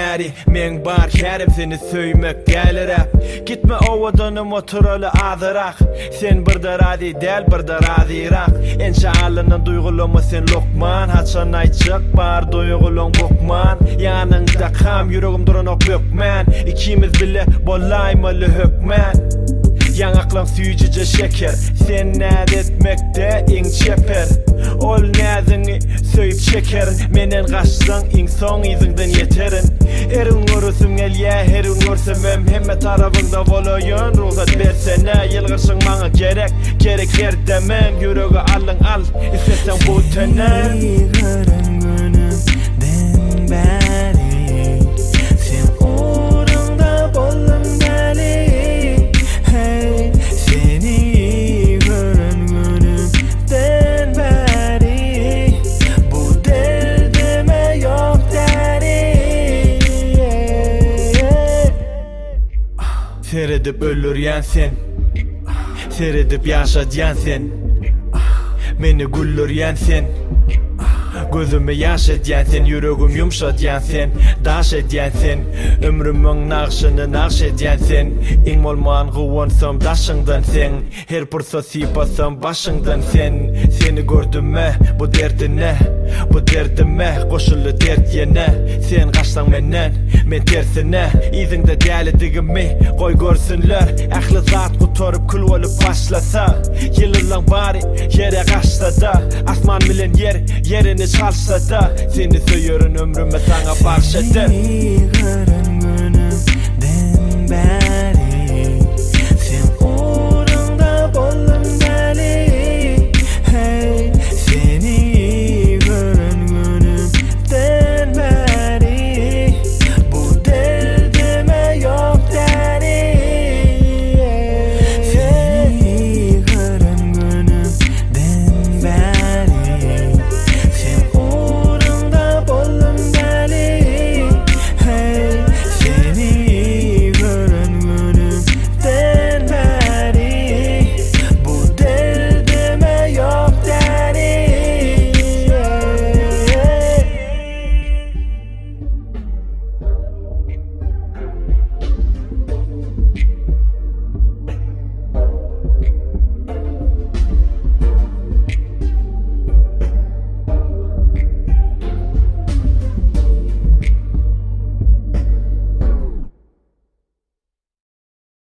näri men bar kerim seni söymek däl rap. Gitme owadanım oturalı adırak. Sen birde radi del birde radirak. Enşaalının duygulama sen lokman. Haçan ayçık bar duygulun bokman. Yanında kam yüreğim duranok bökmen. İkimiz bile bolaymalı hökmen. Yanaklan süyücüce şeker. Sen näd etmekde iň çeper. Ol näzini söyüp çeker. Menen gaçsaň iň soň izinden yeterin. Erin görüsün elye herin görsemem. Hemme tarafında bolaýan ruhsat bersene. Yılgırşyň maňa gerek her demem. Yüreği alın al istesen bu tenem. Seredip ölüryen sen, seredip yaşadyan sen, meni güllüryen sen, gözüme yaş edyen sen, yüreğim yumşadyan sen, daş edyen sen, ömrümün naqşını naqş edyen sen, iň bolman gowonsam daşyňdan sen, her pursat sipasam başyňdan sen, seni gördümme bu derdine, bu derdime koşullu dert yene, sen gaçsaň menden, men tersine, iziňde dälidigimi goý görsünler, ähli zat gutorup kül bolup başlasa, ýylylaň bari yere gaçsa da, asman bilen yerini çalsa da, seni söýörün ömrüme saňa bagş eder.